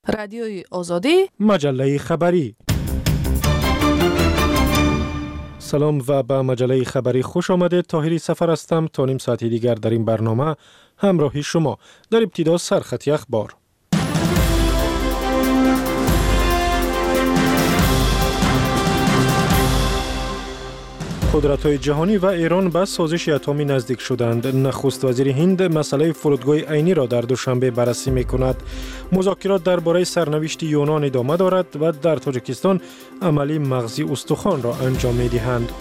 رادیوی آزادی، مجله خبری. سلام و به مجله خبری خوش آمده. طاهری سفر هستم. تا نیم ساعتی دیگر در این برنامه همراهی شما. در ابتدا سرخط اخبار. قدرت‌های جهانی و ایران به سازش اتمی نزدیک شدند. نخست وزیر هند مسئله فرودگاه عینی را در دوشنبه بررسی می‌کند. مذاکرات درباره سرنوشت یونان ادامه دارد و در تاجیکستان عملی مغزی استخوان را انجام می‌دهند.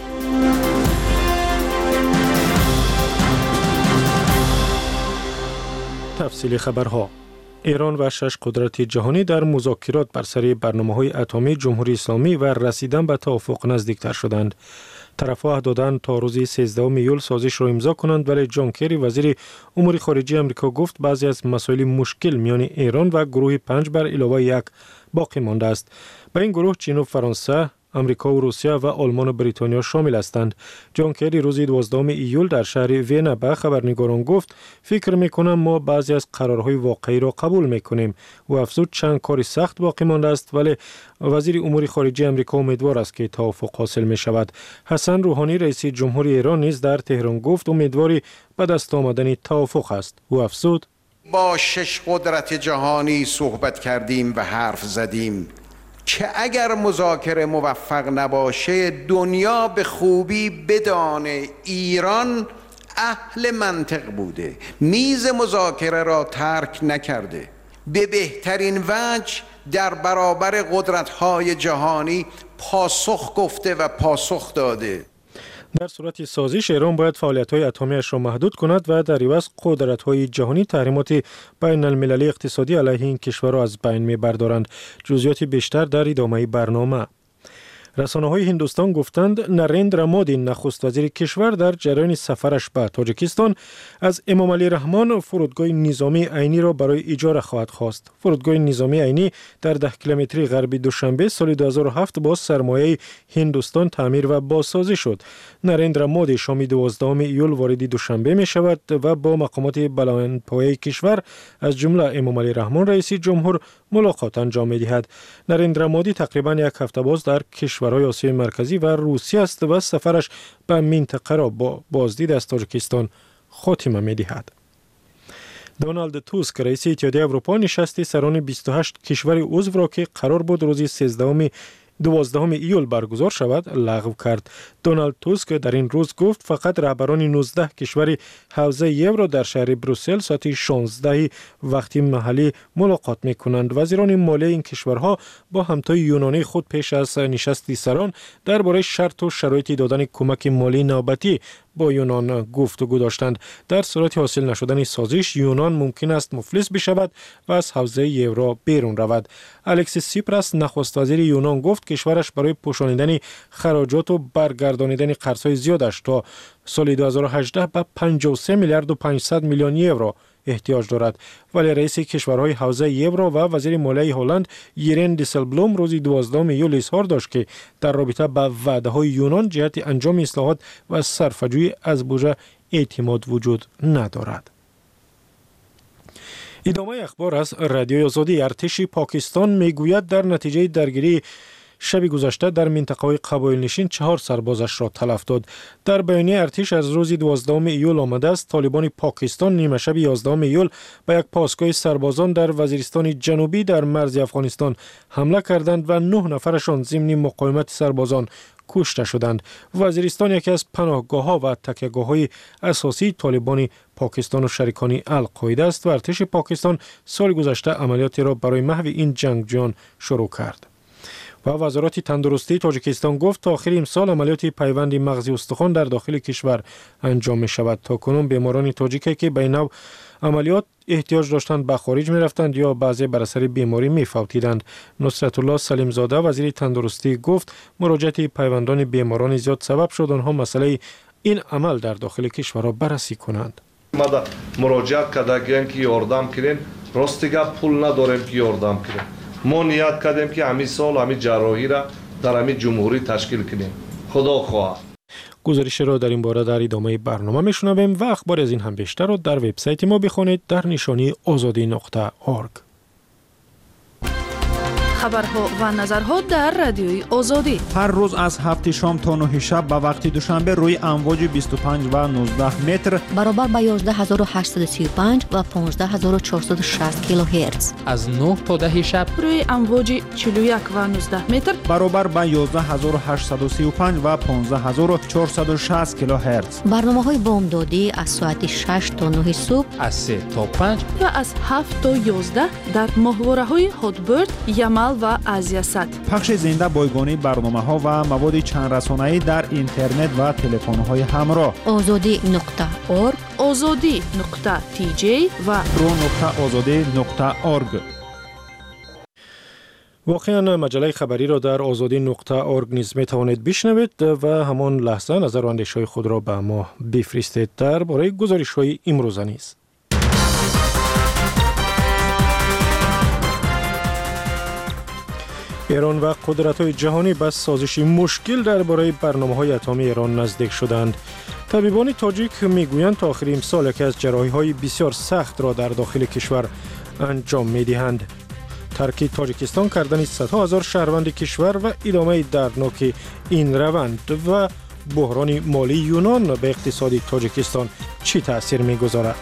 تفصیل خبرها. ایران و 6 قدرت جهانی در مذاکرات بر سر برنامه‌های اتمی جمهوری اسلامی و رسیدن به توافق نزدیکتر شدند. طرف‌ها عهد دادند تا روز 13 ایول سازش را امضا کنند، ولی جان کری وزیر امور خارجه آمریکا گفت بعضی از مسائل مشکل میان ایران و گروه 5 بر علاوه 1 باقی مانده است. به این گروه چین و فرانسه، آمریکا و روسیه و آلمان و بریتانیا شامل هستند. جان کری روز 12 ایول در شهر وین به خبرنگاران گفت فکر میکنم ما بعضی از قرارهای واقعی را قبول میکنیم و افزود چند کار سخت باقی مانده است، ولی وزیر امور خارجه آمریکا امیدوار است که توافق حاصل می شود. حسن روحانی رئیس جمهوری ایران نیز در تهران گفت امیدواری به دست آمدن توافق است. او افزود با 6 قدرت جهانی صحبت کردیم و حرف زدیم که اگر مذاکره موفق نباشه دنیا به خوبی بدانه ایران اهل منطق بوده، میز مذاکره را ترک نکرده، به بهترین وجه در برابر قدرت‌های جهانی پاسخ گفته و پاسخ داده. در صورت سازش ایران باید فعالیت‌های اتمی‌اش را محدود کند و در عوض قدرت‌های جهانی تحریمات بین المللی اقتصادی علیه این کشور را از بین می‌بردارند. جزئیات بیشتر در ادامه برنامه. رسانه‌های هندوستان گفتند نریندرا مودی نخست وزیر کشور در جریان سفرش به تاجیکستان از امام علی رحمان فرودگاه نظامی عینی را برای اجاره خواهد خواست. فرودگاه نظامی عینی در 10 کیلومتری غربی دوشنبه سال 2007 با سرمایه هندوستان تعمیر و بازسازی شد. نریندرا مودی شام 12 ایول وارد دوشنبه می شود و با مقامات بلندپایه کشور از جمله امام علی رحمان رئیس جمهور ملاقات انجام می دهد. نریندرا مودی تقریباً یک هفته باز در کشورهای آسیای مرکزی و روسیه است و سفرش به منطقه را با بازدید از تاجیکستان خاتمه می دهد. دونالد توسک رئیس اتحادیه اروپا نشست سران 28 کشور عضو را که قرار بود روز 12 ایول برگزار شود لغو کرد. دونالد توسک در این روز گفت فقط رهبران 19 کشور حوزه یورو در شهر بروسل ساعت 16 وقت محلی ملاقات می کنند. وزیران مالی این کشورها با همتای یونانی خود پیش از نشست سران درباره شرط و شرایط دادن کمک مالی نوبتی با یونان گفتگو داشتند. در صورت حاصل نشدن سازش یونان ممکن است مفلس بشود و از حوزه یورو بیرون رود. الکسیس سیپراس نخست وزیر یونان گفت کشورش برای پوشاندن خراجات و برگردانیدن قرض‌های زیادش تا سال 2018 به 53 میلیارد و 500 میلیون یورو احتیاج دارد. ولی رئیس کشورهای حوزه یورو و وزیر مالی هلند یرن دیسلبلوم روز 12 ایول اظهار داشت که در رابطه با وعده‌های یونان جهت انجام اصلاحات و صرفه‌جویی از بودجه اعتماد وجود ندارد. ادامه اخبار از رادیوی آزادی. ارتش پاکستان میگوید در نتیجه درگیری شب گذشته در منطقه قبایل نشین 4 سربازش را تلف داد. در بیانیه ارتش از روز 12 ایول آمده است طالبان پاکستان نیمه شب 11 ایول به یک پاسگاه سربازان در وزیرستان جنوبی در مرز افغانستان حمله کردند و 9 نفرشان ضمن مقاومت سربازان کشته شدند. وزیرستان یکی از پناهگاه‌ها و تکیه‌گاه‌های اساسی طالبان پاکستان و شریکان القاعده است و ارتش پاکستان سال گذشته عملیاتی را برای محو این جنگجویان شروع کرد. و وزارت تندرستی تاجیکستان گفت تا آخر امسال عملیات پیوند مغزی استخوان در داخل کشور انجام می شود. تا کنون بیماران تاجیک که به نوع عملیات احتیاج داشتند به خارج می رفتند یا بعضی بر اثر بیماری می فوتیدند. نصرت الله سلیم زاده وزیر تندرستی گفت مراجعت پیوندان بیماران زیاد سبب شد آنها مسئله این عمل در داخل کشور را بررسی کنند. ما مراجعت کردیم که یاردم کنین راستیگه پول نداریم که یاردم کنیم. ما نیت کردیم که همین سال همین جراحی را در همین جمهوری تشکیل کنیم. خدا خواه. گزارش را در این باره در ادامه برنامه میشنویم و اخبار از این هم بیشتر را در وبسایت ما بخوانید در نشانی azadi.org. خبرها و نظرها در رادیوی آزادی. هر روز از 7 شام تا 9 شب به وقت دوشنبه روی امواج 25 و 19 متر برابر با 11835 و 15460 کیلوهرتز. از 9 تا 10 شب روی امواج 41 و 19 متر برابر با 11835 و 15460 کیلوهرتز. برنامه‌های بامدادی از ساعت 6 تا 9 صبح، از 3 تا 5 و از 7 تا 11 در ماهواره‌های هاتبرد، یمل و آزیاسات. پخش زنده بایگانی برنامه‌ها و مواد چند رسانه‌ای در اینترنت و تلفن‌های همراه. azadi.org، azadi.tj و pro.azadi.org. واقعا مجله خبری را در azadi.org نیز می توانید بشنوید و همان لحظه نظر و اندیشه‌های خود را به ما بفرستید درباره گزارش‌های امروزه نیز. ایران و قدرت‌های جهانی به سازش مشکل درباره برنامه‌های اتمی ایران نزدیک شدند. طبیبان تاجیک میگویند تا آخر امسال یکی از جراحی‌های بسیار سخت را در داخل کشور انجام می‌دهند. ترک تاجیکستان کردن صدها هزار شهروند کشور و ادامه دردناک این روند و بحران مالی یونان به اقتصاد تاجیکستان چی تأثیر می‌گذارد؟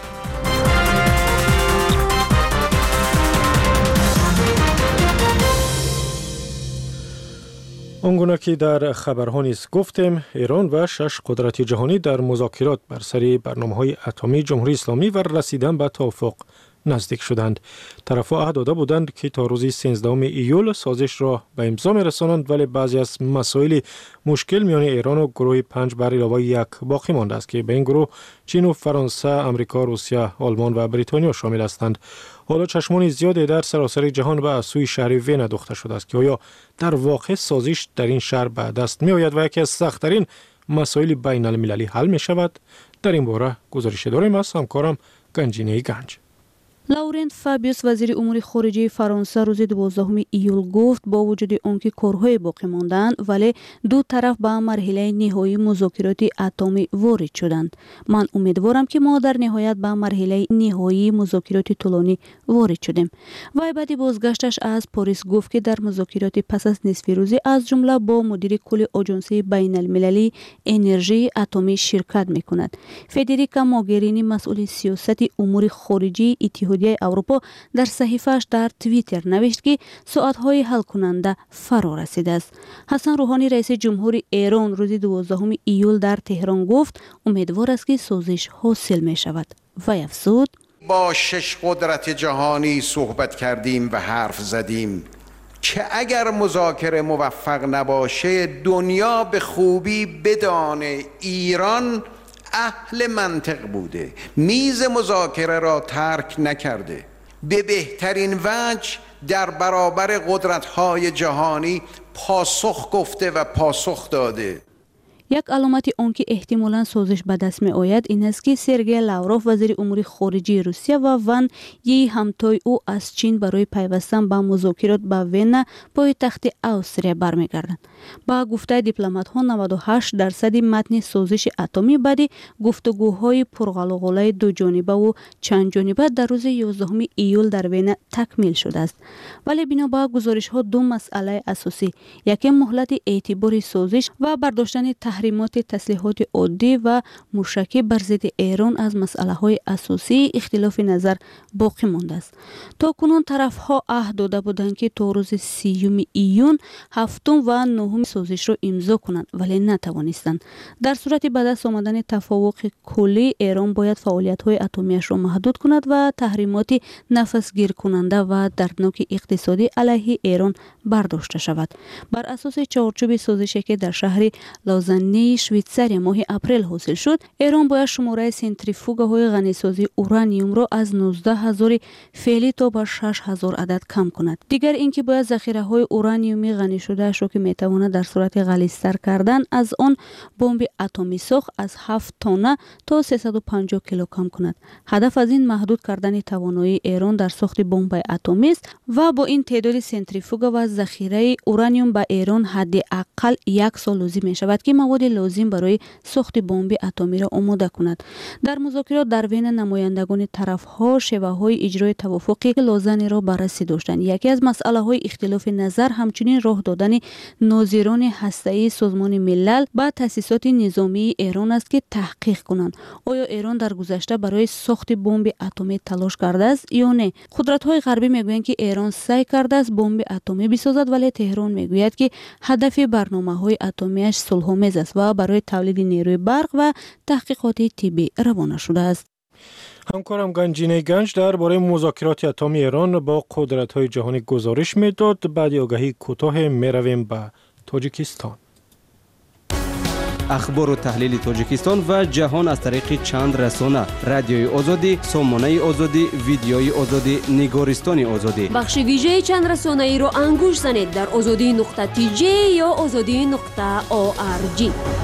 آنگونه که در خبرها نیز گفتیم، ایران و 6 قدرت جهانی در مذاکرات بر سر برنامه‌های اتمی جمهوری اسلامی و رسیدن به توافق نزدیک شدند. طرف‌ها عهد داده بودند که تا روز 13 ایول سازش را به امضا می‌رسانند، ولی بعضی از مسائل مشکل میان ایران و گروه 5 بر علاوه 1 باقی مانده است که به این گروه چین و فرانسه، آمریکا، روسیه، آلمان و بریتانیا شامل هستند. حالا چشمان زیادی در سراسر جهان به سوی شهر وین دوخته شده است که آیا در واقع سازش در این شهر به دست می آید و یکی از سخت‌ترین مسائل بین المللی حل می شود؟ در این باره گزارش داریم از همکارم گنجینه گنج. لورنت فابیوس وزیر امور خارجه فرانسه روز 12 ایول گفت با وجود آنکه کارهای باقی ماندند ولی دو طرف به مرحله نهایی مذاکرات اتمی وارد شدند. من امیدوارم که ما در نهایت به مرحله نهایی مذاکرات طولانی وارد شدیم. وی بعد بازگشتش از پاریس گفت که در مذاکرات پس از نصف روزی از جمله با مدیر کل آژانس بین المللی انرژی اتمی شرکت می‌کند. فدریکا موگرینی مسئول سیاست امور خارجه اتحادیه اروپا در صحیفه‌اش در توییتر نوشت که ساعت‌های حل کننده فرا رسیده است. حسن روحانی رئیس جمهور ایران روز 12 ایول در تهران گفت امیدوار است که سازش حاصل می شود. و افزود با 6 قدرت جهانی صحبت کردیم و حرف زدیم که اگر مذاکره موفق نباشه دنیا به خوبی بدانه ایران اهل منطق بوده، میز مذاکره را ترک نکرده، به بهترین وجه در برابر قدرت‌های جهانی پاسخ گفته و پاسخ داده. یک علامت آنکه احتمالاً سازش به دست می آید این است که سرگئی لاوروف وزیر امور خارجه روسیه و ون یی همتای او از چین برای پیوستن به مذاکرات به وین پایتخت استریا برمیگردند. با گفته دیپلمات‌ها 98% متن سازش اتمی بعد گفتگوهای پرغلغله دو جانبه و چند جانبه در روز 11 ایول در وین تکمیل شده است. ولی بنابر گزارش‌ها دو مسئله اساسی، یکی مهلت اعتبار سازش و برداشتن تحریمات تسلیحات عادی و موشکی بر ضد ایران از مسئله‌های اساسی اختلاف نظر باقی مانده است. تا کنون طرف‌ها عهد داده بودند که تا روز 30 ایون 7 و 9 سازش را امضا کنند ولی نتوانستند. در صورت به دست آمدن توافق کلی ایران باید فعالیت‌های اتمیش را محدود کند و تحریمات نفسگیر کننده و دردناک اقتصادی علیه ایران برداشته شود. بر اساس چارچوب سازشی که در شهر لازنی شویتزاریا ماه اپریل حاصل شد، ایران باید شماره سنتریفوگ‌های غنیسازی اورانیوم را از 19,000 فعلی تا به 6,000 عدد کم کند. دیگر اینکه باید ذخیره‌های اورانیومی غنی شده را که میتواند در صورت غلیظ‌تر کردن از آن بمب اتمی ساخت از 7 تن تا 350 کیلو کم کند. هدف از این محدود کردن توانایی ایران در ساخت بمب اتمی است و با این تعداد سنتریفوگ و ذخیره اورانیوم به ایران حداقل 1 سال لازم می شود که مواد مواد لازم برای ساخت بمب اتمی را آماده کند. در مذاکرات در وین نمایندگان طرف‌ها شیوه‌های اجرای توافق لازم را بررسی داشتند. یکی از مسئله‌های اختلاف نظر همچنین راه دادن ناظران هسته‌ای سازمان ملل به تأسیسات نظامی ایران است که تحقیق کنند آیا ایران در گذشته برای ساخت بمب اتمی تلاش کرده است یا نه. قدرت‌های غربی میگویند که ایران سعی کرده است بمب اتمی بسازد، ولی تهران میگوید که هدف برنامه‌های اتمیش صلح‌آمیز است و برای تولید نیروی برق و تحقیقات طبی روانه شده است. همکارم گنجینه گنج درباره مذاکرات اتمی ایران با قدرت‌های جهانی گزارش میداد. بعد آگهی کوتاه میرویم به تاجیکستان. اخبار و تحلیل تاجیکستان و جهان از طریق چند رسانه: رادیوی آزادی، سامانه آزادی، ویدیوی آزادی، نگارستان آزادی. بخش ویژه چند رسانه ای را انگوش زنید در azadi.tj یا azadi.org.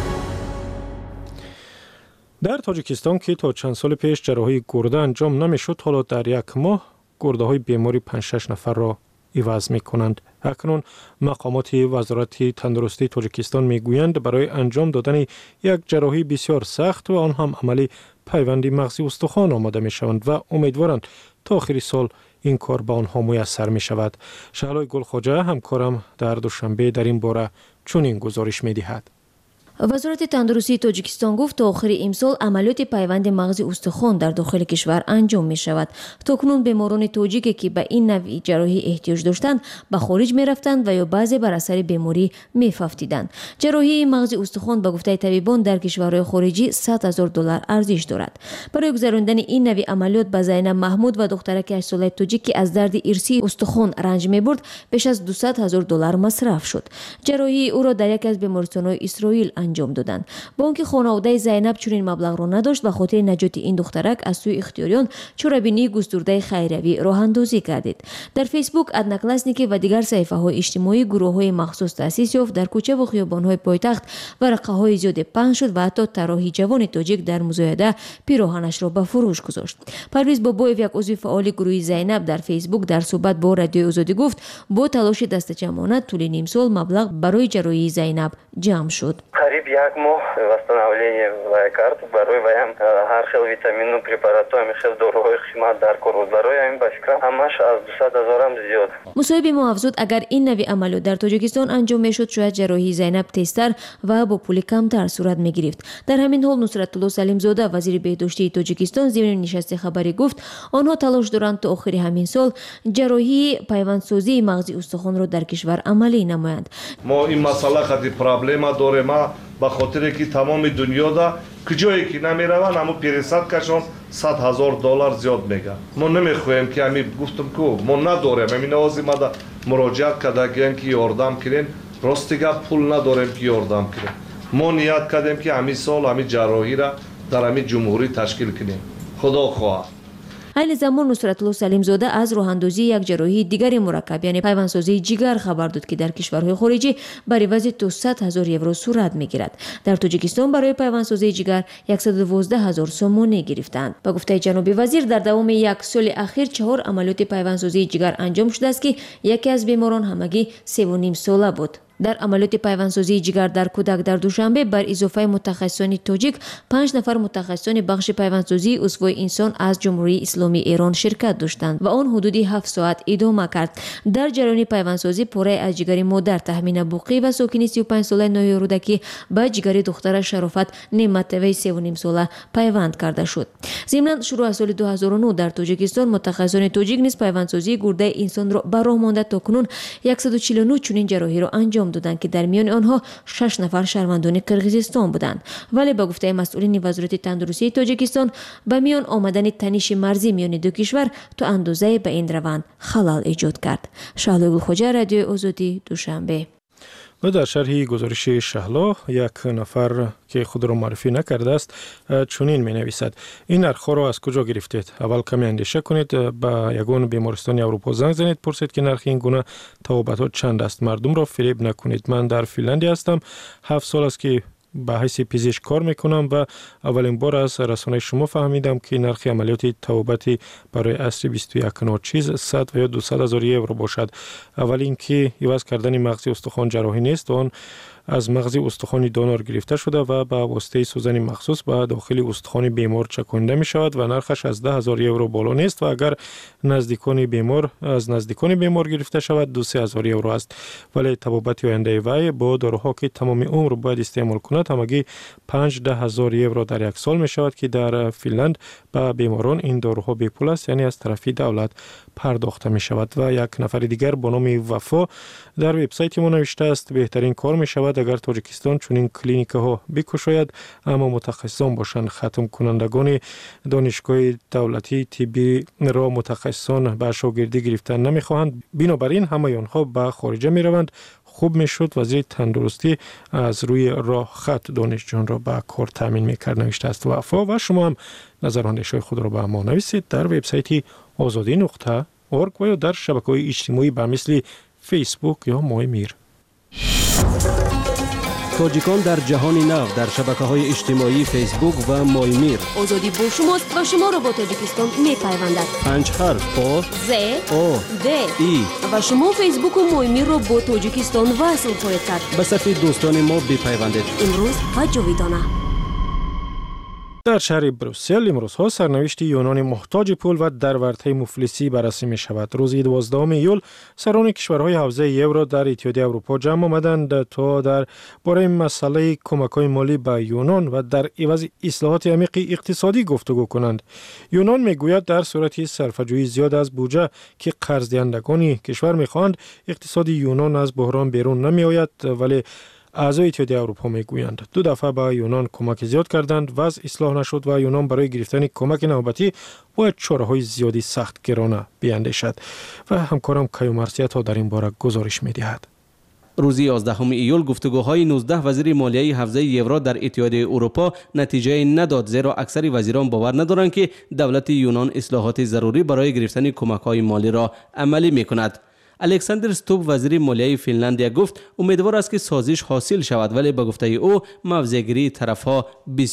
در تاجیکستان که تا چند سال پیش جراحی گرده انجام نمیشد، حالا در یک ماه گرده های بیماری 5-6 نفر را عوض می کنند. اکنون مقامات وزارت تندرستی تاجیکستان می گویند برای انجام دادن یک جراحی بسیار سخت و آن هم عملی پیوند مغزی استخوان آماده می شوند و امیدوارند تا آخر سال این کار به آنها میسر می شود. شهلای گلخواجه همکارم در دوشنبه در این باره چنین گزارش می دهد. وزارت تندرستی تاجیکستان گفت تا آخر امسال عملیات پیوند مغزی استخوان در داخل کشور انجام می شود. تاکنون بیماران تاجیک که به این نوع جراحی احتیاج داشتند به خارج می رفتند و یا بعضی بر اثر بیماری می ففتیدند. جراحی مغزی استخوان به گفته طبیبان در کشورهای خارجی $100,000 ارزش دارد. برای گذراندن این نوع عملیات به زینب محمود و دخترک 8 ساله تاجیک که از درد ارثی استخوان رنج می برد بیش از $200,000 مصرف شد. جراحی او را در یک از بیمارستان‌های اسرائیل انجام دادند. با آنکه خانواده زینب چنین مبلغ را نداشت، به خاطر نجات این دخترک از سوی اختیاریان چوربینی گسترده خیریوی راه اندازی کردید. در فیسبوک، ادناکلاسنیکی و دیگر صفحه‌های اجتماعی گروه‌های مخصوص تأسیس یافت در کوچه و خیابان‌های پایتخت ورقه‌های زیاد پنج شد و حتی طراحی جوان تاجیک در مزایده پیراهنش را به فروش گذاشت. پرویز بابویف، یک عضو فعال گروه زینب، در فیسبوک در صحبت با رادیو آزادی گفت با تلاش دست جمعانه طول نیم سال مبلغ برای جراحی زینب جمع شد. یک ماه восстановление карт برای ویم هر خیل ویتامین و پرپارات و خیل داروهای خدمات در کار برای این باشکرام همش از 200,000 هم زیاد. مصاحبه ما افزود اگر این نوع عملیات در تاجیکستان انجام میشد شاید جراحی زینب تیزتر و با پول کمتر صورت میگرفت. در همین حال نصرت الله سلیم زاده وزیر بهداشتی تاجیکستان ضمن نشست خبری گفت آنها تلاش دارند تا آخر همین سال جراحی پیوندسازی مغزی استخوان را در کشور عملی نمایند. ما این مسئله خاطر پرابلم داریم به خاطر که تمام دنیا دا کجایی که نمیروند اما پیرسد کشان $100,000 زیاد میگه. ما نمیخوایم که همین گفتم که ما نداریم همین نوازی ما دا مراجعت کردیم که یاردم کنین، راستیگه پول نداریم که یاردم کنین. ما نیت کردیم که همین سال همین جراحی را در همین جمهوری تشکیل کنیم. خدا خواه. این زمان نصرت الله سلیم زاده از راه اندازی یک جراحی دیگر مرکب یعنی پیوندسازی جگر خبر داد که در کشورهای خارجی بر عوض تا €100,000 صورت میگیرد. در تاجیکستان برای پیوندسازی جگر 112,000 سومانی گرفتند. با گفته جناب وزیر در دوام یک سال اخیر 4 عملیات پیوندسازی جگر انجام شده است که یکی از بیماران همگی 3.5 ساله بود. در عملیات پیوندسازی جگر در کودک در دوشنبه بر اضافه متخصصان تاجیک 5 نفر متخصصان بخش پیوندسازی عضوی انسان از جمهوری اسلامی ایران شرکت داشتند و آن حدودی 7 ساعت ادامه کرد. در جریان پیوندسازی پاره از جگر مادر تهمینه بوقی و ساکن 35 ساله نوی رودکی با جگر دختر شرافت نعمتوی 3.5 ساله پیوند کرده شد. ضمن شروع از سال 2009 در تاجیکستان متخصصان تاجیک نیز پیوندسازی گرده انسان را به راه مانده تا کنون 149 چنین جراحی را انجام دادند که در میان آنها 6 نفر شهروندان قرقیزستان بودند. ولی با گفته مسئولین وزارت تندرستی تاجیکستان به میان آمدن تنش مرزی میان دو کشور تا اندازه به این روند خلل ایجاد کرد. شهلا گلخواجه، رادیو آزادی، دوشنبه. و در شرح گزارش شهلا یک نفر که خود را معرفی نکرده است چنین می نویسد: این نرخ را از کجا گرفتید؟ اول کمی اندیشه کنید، با یگان بیمارستان اروپا زنگ زنید، پرسید که نرخ این گونه توابط چند است. مردم را فریب نکنید. من در فنلاندی هستم، 7 سال است که به حیث پزشک کار میکنم و اولین بار از رسانه شما فهمیدم که نرخ عملیات توابطی برای عصر 21 نوچیز 100 و یا 200,000 یورو باشد. اول اینکه عوض کردن مغزی استخوان جراحی نیست، آن از مغز استخوان دانار گرفته شده و با واسطه سوزن مخصوص به داخل استخوان بیمار چکانده می شود و نرخش از 10,000 یورو بالا نیست و اگر نزدیکان بیمار گرفته شود 2,000 یورو است. ولی طبابت آینده وی با داروها که تمام عمر باید استعمال کند همگی 5-10,000 یورو در یک سال می شود که در فنلند به بیماران این داروها بی پول است، یعنی از طرف دولت پرداخته می شود. و یک نفر دیگر با نام وفا در وبسایت ما نوشته است بهترین کار می شود اگر تاجیکستان چنین کلینیک ها بکشاید اما متخصصان باشند. ختم کنندگان دانشگاه دولتی طبی را متخصصان به شاگردی گرفتن نمی خواهند، بنابراین همه آنها به خارج می روند. خوب می شد وزیر تندرستی از روی راه خط دانشجویان را به کار تامین می کرد، نوشته است وفا. و شما هم نظر اندیشه خود را به ما نویسید در وبسایت azadi.org و یا در شبکه‌های اجتماعی به مثل فیسبوک یا مای میر. تاجیکان در جهان نو در شبکه‌های اجتماعی فیسبوک و مای میر. آزادی با شماست و شما را با تاجیکستان می‌پیوندد. 5 حرف او ز او د ای و شما فیسبوک و مای میر را با تاجیکستان وصل خواهید کرد. به صفحه دوستان ما بپیوندید. امروز و جاویدانه. در شهر بروسل امروزها سرنوشت یونان محتاج پول و در ورطه مفلسی بررسی می شود. روز 12 ایول سران کشورهای حوزه یورو در اتحادیه اروپا جمع آمدند تا در باره مسئله کمک‌های مالی به یونان و در عوض اصلاحات عمیق اقتصادی گفتگو کنند. یونان میگوید در صورت صرفه‌جویی زیاد از بودجه که قرض دهندگان کشور می‌خواهند اقتصاد یونان از بحران بیرون نمی‌آید، ولی اعضای اتحادیه اروپا میگویند 2 دفعه به یونان کمک زیاد کردند، وضع اصلاح نشد و یونان برای گرفتن کمک نوبتی باید چاره‌های زیادی سخت گرانه بیاندیشد. و همکارم کیومرثیه تا در این باره گزارش می‌دهد. روز 11 ایول گفتگوهای 19 وزیر مالیه حوزه یورو در اتحادیه اروپا نتیجه نداد، زیرا اکثر وزیران باور ندارند که دولت یونان اصلاحات ضروری برای گرفتن کمک‌های مالی را عملی می‌کند. الکساندر ستوب وزیر مالیه فنلندیا گفت امیدوار است که سازش حاصل شود، ولی به گفته او موضع‌گیری طرف‌ها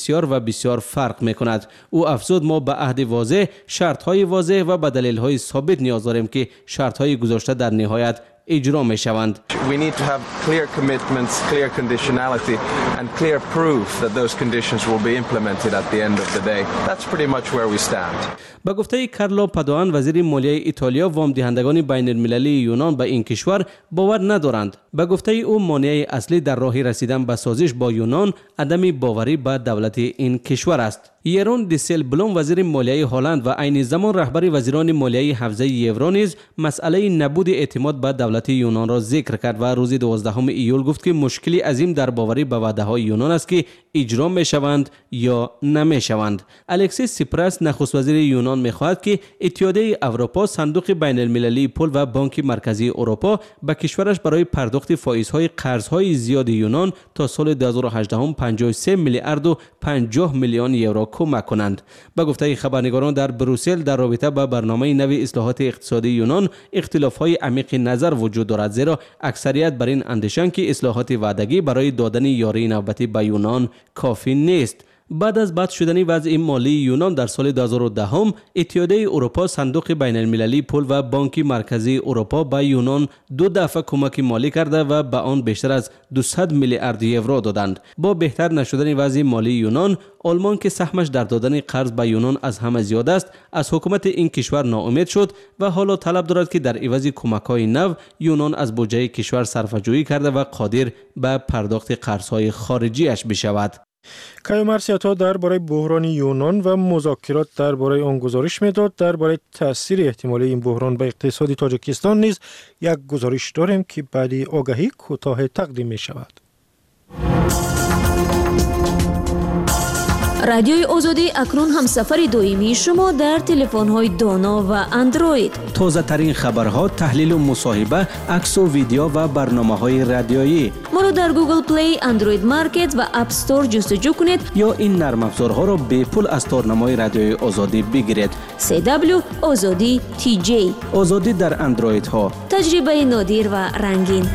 بسیار فرق می‌کند. او افزود ما به عهد واضح، شرط‌های واضح و به دلایل ثابت نیاز داریم که شرط‌های گذاشته در نهایت اجرا می شوند. We need to have clear commitments, clear conditionality and clear proof that those conditions will be implemented at the end of the day. That's pretty much where we stand. با گفته کارلو پادوان وزیر مالیه ایتالیا، وام دهندگان بین المللی یونان به این کشور باور ندارند. با گفته او مانع اصلی در راه رسیدن به سازش با یونان عدم باوری به دولت این کشور است. یرون دیسل بلوم وزیر مالیه هلند و عین زمان رهبر وزیران مالیه حوزه یورو نیز مسئله نبود اعتماد به دولت یونان را ذکر کرد و روز 12 ایول گفت که مشکلی عظیم در باوری به وعده‌های یونان است که اجرا می‌شوند یا نمی‌شوند. الکسیس سیپراس نخست وزیر یونان می‌خواهد که اتحادیه اروپا، صندوق بین المللی پول و بانک مرکزی اروپا به کشورش برای پرداخت فایزهای قرض‌های زیاد یونان تا سال 2018 53 میلیارد و 50 میلیون یورو کمک کنند. به گفته خبرنگاران در بروسل در رابطه با برنامه نوی اصلاحات اقتصادی یونان اختلاف‌های عمیق نظر وجود دارد، زیرا اکثریت بر این اندیشند که اصلاحات وعدگی برای دادن یاری نوبتی به یونان کافی نیست. بعد از بد شدن وضع مالی یونان در سال 2010 اتحادیه اروپا، صندوق بین المللی پول و بانک مرکزی اروپا به یونان 2 دفعه کمک مالی کرده و به آن بیشتر از 200 میلیارد یورو دادند. با بهتر نشدن وضع مالی یونان، آلمان که سهمش در دادن قرض به یونان از همه زیاد است، از حکومت این کشور ناامید شد و حالا طلب دارد که در عوض کمک‌های نو یونان از بودجه کشور صرفه‌جویی کرده و قادر به پرداخت قرض‌های خارجیش بشود. کیومرثیه درباره بحران یونان و مذاکرات درباره آن گزارش میداد. درباره تاثیر احتمالی این بحران به اقتصاد تاجیکستان نیز یک گزارش داریم که بعد آگاهی کوتاه تقدیم می شود. رادیوی آزادی اکنون هم سفر دائمی شما در تلفن‌های دانا و اندروید. تازه ترین خبرها، تحلیل و مصاحبه، عکس و ویدیو و برنامه‌های رادیویی. ما را در گوگل پلی، اندروید مارکت و اپ استور جستجو کنید یا این نرم افزارها را به پول از تارنمای رادیوی آزادی بگیرید. CW آزادی TJ آزادی در اندروید ها. تجربه نادر و رنگین.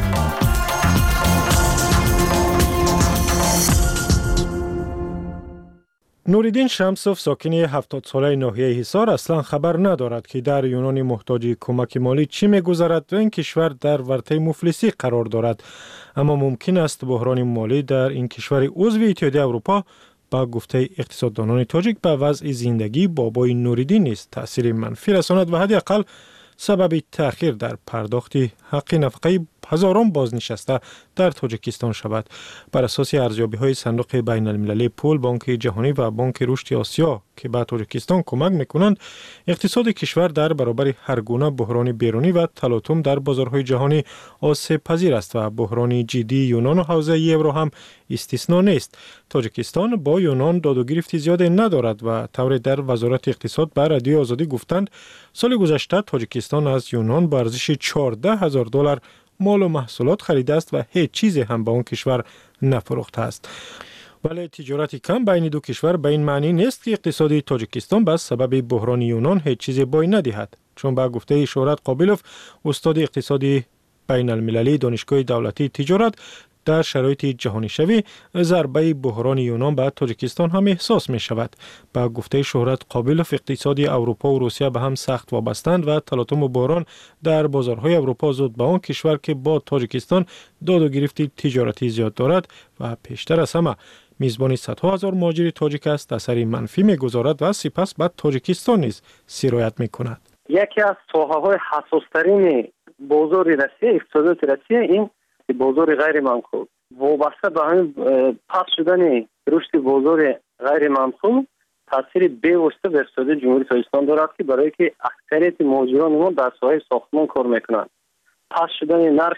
نوریدین شمسوف ساکن 70 ساله ناحیه حصار اصلا خبر ندارد که در یونان محتاج کمک مالی چی می‌گذرد و این کشور در ورطه مفلسی قرار دارد. اما ممکن است بحران مالی در این کشور عضو اتحادیه اروپا با گفته اقتصاددانان تاجیک به وضع زندگی بابای نوریدین نیز تأثیر منفی رساند و حداقل سبب تأخیر در پرداخت حق نفقه هزاران بازنشسته در تاجیکستان شود. بر اساس ارزیابی‌های صندوق بین المللی پول، بانک جهانی و بانک رشد آسیا که به تاجیکستان کمک می‌کنند، اقتصاد کشور در برابر هر گونه بحران بیرونی و تلاطم در بازارهای جهانی آسیب پذیر است و بحران جدی یونان و حوزه یورو هم استثنا نیست. تاجیکستان با یونان داد و گرفت زیاد ندارد و طور در وزارت اقتصاد بر رادیو آزادی گفتند سال گذشته تاجیکستان از یونان به ارزش $14,000 مال و محصولات خریده است و هیچ چیزی هم به آن کشور نفروخته است. ولی تجارت کم بین دو کشور به این معنی نیست که اقتصاد تاجیکستان به سبب بحران یونان هیچ چیزی بای ندهد، چون به گفته شهرت قابلوف، استاد اقتصادی بین المللی دانشگاه دولتی تجارت، در شرایط جهانی شوی ضربه بحران یونان به تاجیکستان هم احساس می شود. با گفته شهرت قابلوف، اقتصادی اروپا و روسیه به هم سخت وابستند و تلاطم و بحران در بازارهای اروپا زود به آن کشور که با تاجیکستان داد و گرفت تجارتی زیاد دارد و پیشتر از همه میزبانی صدها هزار مهاجر تاجیک است اثری منفی می‌گذارد و سپس به تاجیکستان نیز سرایت می‌کند. یکی از ساحه‌های حساس‌ترین بازار روسیه، اقتصادات روسیه، این بازار غیر منقول وابسته به همین پخش شدن رشد بازار غیر منقول تاثیر بی‌واسطه به اقتصاد جمهوری تاجیکستان دارد که برای که اکثریت مهاجران ما در ساحه ساختمان کار میکنند. پخش شدن نرخ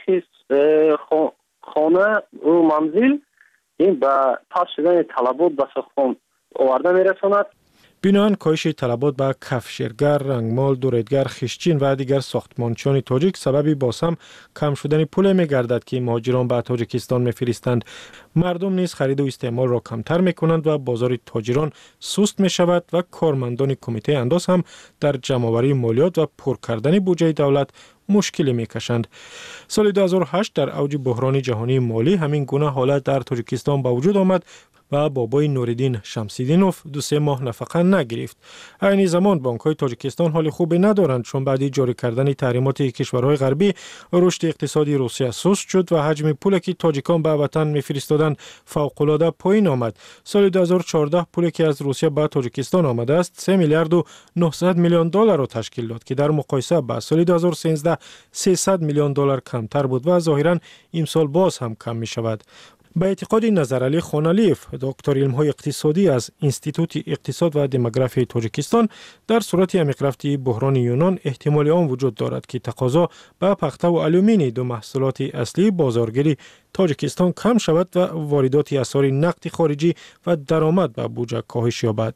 خانه و منزل این به پخش شدن طلبات به ساختمان آورده میرساند. بنابراین کاهش طلبات به کفشیرگر، رنگمال، دوریدگر، خشچین و دیگر ساختمانچیان تاجیک سببی باز هم کم شدن پول می‌گردد که مهاجران به تاجیکستان می‌فرستند. مردم نیز خرید و استعمال را کمتر می‌کنند و بازار تاجران سست می‌شود و کارمندان کمیته انداز هم در جمع‌آوری مالیات و پر کردن بودجه دولت مشکلی می‌کشند. سال 2008 در اوج بحران جهانی مالی همین گونه حالت در تاجیکستان به وجود آمد و بابای نوریدین شمسیدینوف 2-3 ماه نفقه نگرفت. این زمان بانک‌های تاجیکستان حال خوبی ندارند، چون بعد جاری کردن تحریمات کشورهای غربی رشد اقتصادی روسیه سست شد و حجم پولی که تاجیکان به وطن می‌فرستادند فوق‌العاده پایین آمد. سال 2014 پولی که از روسیه به تاجیکستان آمده است 3 میلیارد و 900 میلیون دلار را تشکیل داد که در مقایسه با سال 2013 300 میلیون دلار کمتر بود و ظاهراً امسال باز هم کم می‌شود. به اعتقاد نظرعلی خانالیف، دکتر علم‌های اقتصادی از انستیتوت اقتصاد و دموگرافی تاجیکستان، در صورت عمیق رفتی بحران یونان احتمال آن وجود دارد که تقاضا به پخته و آلومینی دو محصولات اصلی بازارگیری تاجیکستان کم شود و واردات اسعار نقد خارجی و درآمد به بودجه کاهش یابد.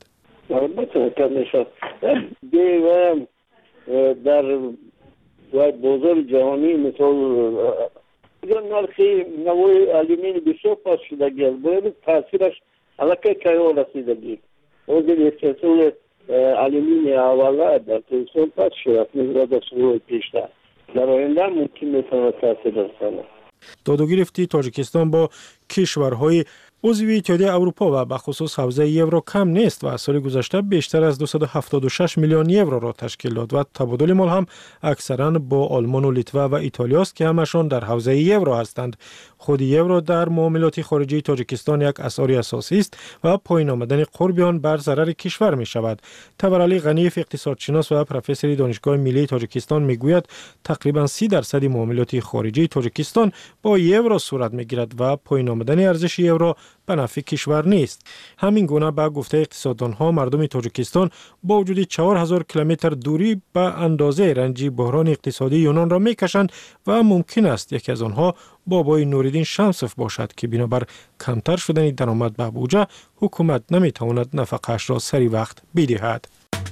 در بازار جهانی مثل نرخ نوع آلومینی بسیار پاس شدگی است. باید تاثیرش علاقه کهو رسیدگی. وزیر استحصال آلومینی اولا در تاثیر پاس شد نسبت به سالهای پیشتر. در آینده ممکن میتواند تاثیر رساند. داد و گرفتی تاجیکستان با کشورهای عضو اتحادیه اروپا و به خصوص حوزه یورو کم نیست و سال گذشته بیشتر از 276 میلیون یورو را تشکیل داد و تبادل مال هم اکثرا با آلمان و لیتوا و ایتالیا است که همشان در حوزه یورو هستند. خود یورو در معاملات خارجی تاجیکستان یک اسعار اساسی است و پایین آمدن قرب آن بر ضرر کشور می شود. تبرعلی غنیف، اقتصادشناس و پروفسور دانشگاه ملی تاجیکستان میگوید تقریبا 30% معاملات خارجی تاجیکستان با یورو صورت میگیرد و پایین آمدن ارزش یورو به نفع کشور نیست. همین گونه به گفته اقتصاددانها مردم تاجیکستان با وجود 4000 کیلومتر دوری به اندازه رنج بحران اقتصادی یونان را میکشند و ممکن است یکی از آنها بابای نوریدین شمسوف باشد که بنابر کمتر شدن درآمد به بودجه حکومت نمیتواند نفقه‌اش را سری وقت بدهد.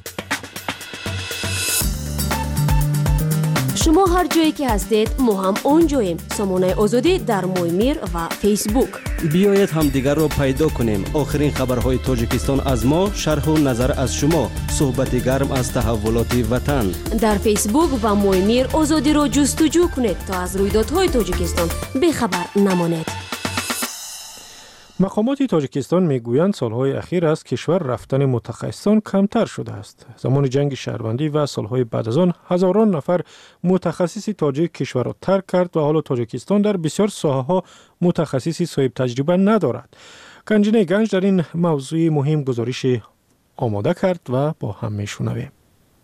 شما هر جایی که هستید ما هم اونجاییم. سامانه آزادی در مویمیر و فیسبوک. بیایید هم دیگر را پیدا کنیم. آخرین خبرهای تاجیکستان از ما، شرح و نظر از شما، صحبت گرم از تحولات وطن. در فیسبوک و مویمیر آزادی را جستجو کنید تا از رویدادهای تاجیکستان بخبر نمانید. مقامات تاجیکستان میگویند سالهای اخیر از کشور رفتن متخصصان کمتر شده است. زمان جنگ شهروندی و سالهای بعد از آن هزاران نفر متخصص تاجیک کشور را ترک کرد و حالا تاجیکستان در بسیار ساحه‌ها متخصصی صاحب تجربه ندارد. گنجینه گنج در این موضوع مهم گزارش آماده کرد و با هم میشنویم.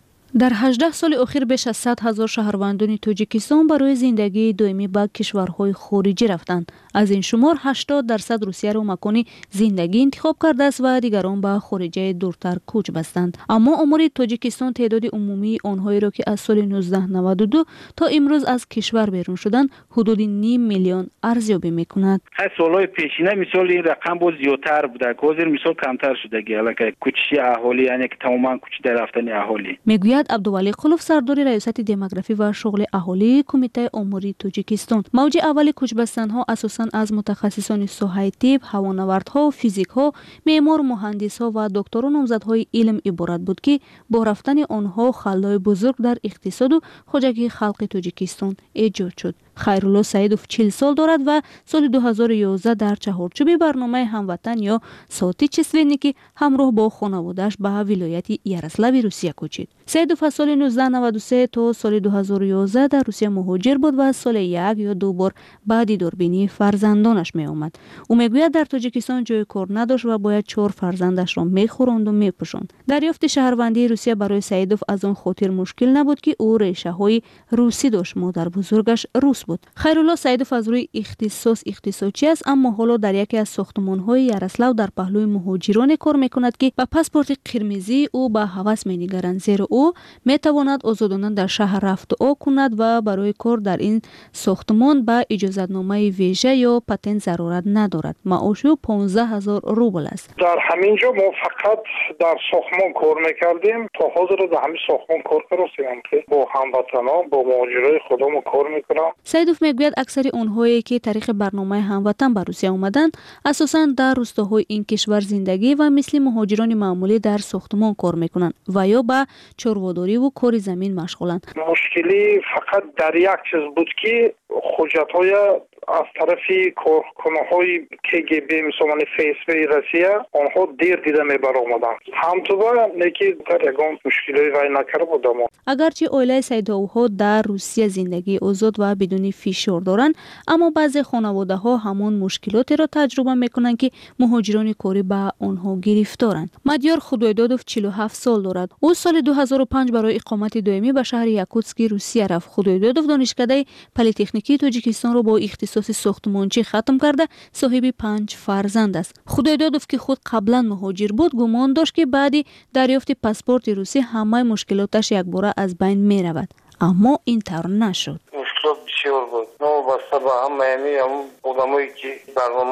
در 18 سال اخیر بیش از 100,000 شهروندان تاجیکستان برای زندگی دائمی به کشورهای خارجی رفتند. از این شمار 80% روسیه را مکان زندگی انتخاب کرده است و دیگران به خارجه دورتر کوچ بستند. اما آمار تاجیکستان تعداد عمومی آنهایی را که از سال 1992 تا امروز از کشور بیرون شدند حدود 9 میلیون ارزیابی میکند. سالهای پیشینه مثال این رقم بود زیادتر بوده. حاضر مثال کمتر شده که کوچی اهالی یعنی که تماما کوچی در رفتن اهالی. میگوید عبدالولی قلوف سردار ریاست دموگرافی و شغل اهالی کمیته آماری تاجیکستان. موج اول کوچ بستن‌ها اساساً از متخصصان ساحه طب، هوانوردها، فیزیک‌ها، معمار، مهندس‌ها و دکتران نامزدهای علم عبارت بود که با رفتن آنها خلای بزرگ در اقتصاد و خوجگی خلق تاجیکستان ایجاد شد. خیرالله سعیدوف 40 سال دارد و سال 2011 در چهارچوب برنامه هموطن یا ساتی چسلینیکی همراه با خانواده‌اش به ولایت یاروسلاو روسیه کوچید. سعیدوف از سال 1993 تا سال 2011 در روسیه مهاجر بود و سال 1 یا 2 بار به دیداربینی فرزندانش می آمد. او میگوید در تاجیکستان جای کار نداشت و باید 4 فرزندش را میخوراند و میپوشاند. دریافت شهروندی روسیه برای سعیدوف از آن خاطر مشکل نبود که او ریشه های روسی داشت. مادر بزرگش روس بود. خیرالله سعیدوف از روی اختصاصی است، اما حالا در یکی از ساختمان‌های یاروسلاو در پهلوی مهاجران کار میکند که با پاسپورت قرمزی او به هوس می‌نگرند، زیرا او میتواند آزادانه در شهر رفت و کند و برای کار در این ساختمان به اجازه‌نامه ویژه یا پتنت ضرورت ندارد. معاش او 15,000 روبل است. در همینجا ما فقط در ساختمان کار میکردیم. تا حاضر در همین ساختمان کار کردیم که با هموطنان با مهاجرای خودمون کار میکنم. سعیدوف میگوید اکثر آنهایی که طریق برنامه هموطن به روسیه آمدند اساساً در روستاهای این کشور زندگی و مثل مهاجران معمولی در ساختمان کار میکنند و یا به چرواداری و کار زمین مشغولند. مشکلی فقط در یک چیز بود که حجت‌های از طرف کارکنان‌های KGB مثل فیسبی روسیه آنها دیر دیده می‌برآمدند. همطور نیکی در یگان مشکلی وای نکرده بودم. اگرچه عائله سعیدوف‌ها در روسیه زندگی آزاد و بدون فشار دارند، اما بعضی خانواده‌ها همان مشکلاتی را تجربه می‌کنند که مهاجران کاری به آنها گرفتارند. مدیار خدایدادوف 47 سال دارد. او سال 2005 برای اقامت دائمی به شهر یاکوتسک روسیه رفت. خدایدادوف دانشکده پلی‌تکنیکی تاجیکستان را با اختصاص ساختمانچی ختم کرده صاحب 5 فرزند است. خدایدادوف که خود قبلا مهاجر بود گمان داشت که بعد دریافت پاسپورت روسی همه مشکلاتش یکباره از بین می رود، اما این طور نشد. مشکلات بسیار بود. نو بسته به همه آدمایی که برنامه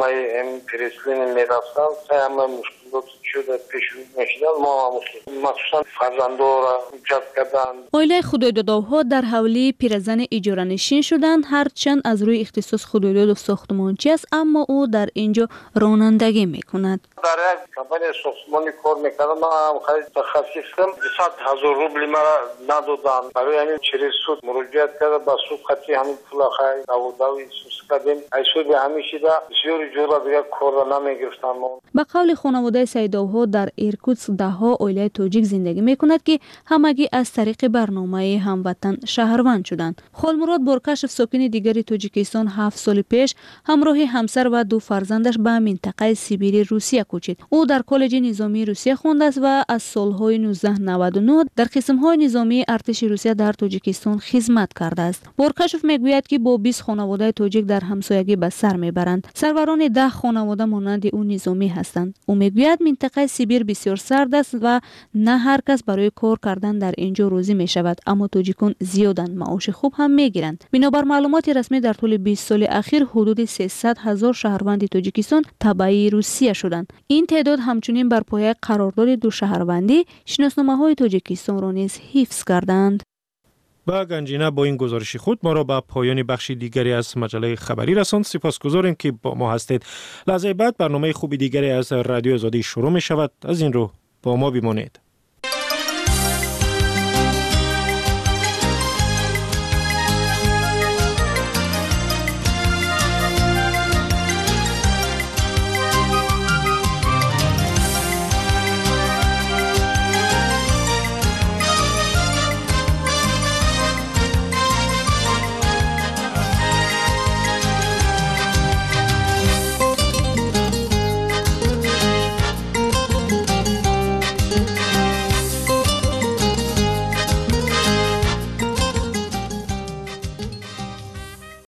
پرسلین می رفتن همه مشکلات شده پیش میشدن. ما مخصوصا فرزندان را جذب کردن. عائله خدایدادوف‌ها در حوالی پیرزن اجاره نشین شدند، هرچند از روی اختصاص خدایدادوف ساختمانچی است، اما او در اینجا رانندگی میکند. در یک کمپانی ساختمانی کار میکردم. من خرید تخصصم 100,000 روبل مرا ندادن. برای همین چری سود مراجعت کردم. با سود خطی همین پول خرید داوی سوس کردیم. ایشون به همیشه بسیار جورا دیگه کار نمیگرفتم. به قول خانواده سعیدوف‌ها در ایرکوتسک ده‌ها عائله تاجیک زندگی میکند که همگی از طریق برنامه هموطن شهروند شدند. خالمراد بورکاشف ساکن دیگری تاجیکستان 7 سال پیش همراه همسر و 2 فرزندش به منطقه سیبری روسیه کوچید. او در کالج نظامی روسیه خوانده است و از سالهای 1999 در قسم‌های نظامی ارتش روسیه در تاجیکستان خدمت کرده است. بورکاشف میگوید که با 20 خانواده تاجیک در همسایگی به سر میبرند. سروران 10 خانواده مانند او نظامی هستند. او میگوید منطقه سیبیر بسیار سرد است و نه هر کس برای کار کردن در اینجا روزی می شود، اما تاجیکان زیادند، معاش خوب هم می گیرند. بنابر معلومات رسمی در طول 20 سال اخیر حدود 300,000 شهروند تاجیکستان تبعی روسیه شدند. این تعداد همچنین بر پایه قرارداد 2 شهروندی شناسنامه‌های تاجیکستان را نیز حفظ کردند. و گنجینه با این گزارش خود ما را به پایان بخش دیگری از مجله خبری رساند. سپاسگزاریم که با ما هستید. لحظه بعد برنامه خوبی دیگری از رادیو آزادی شروع می شود. از این رو با ما بمانید.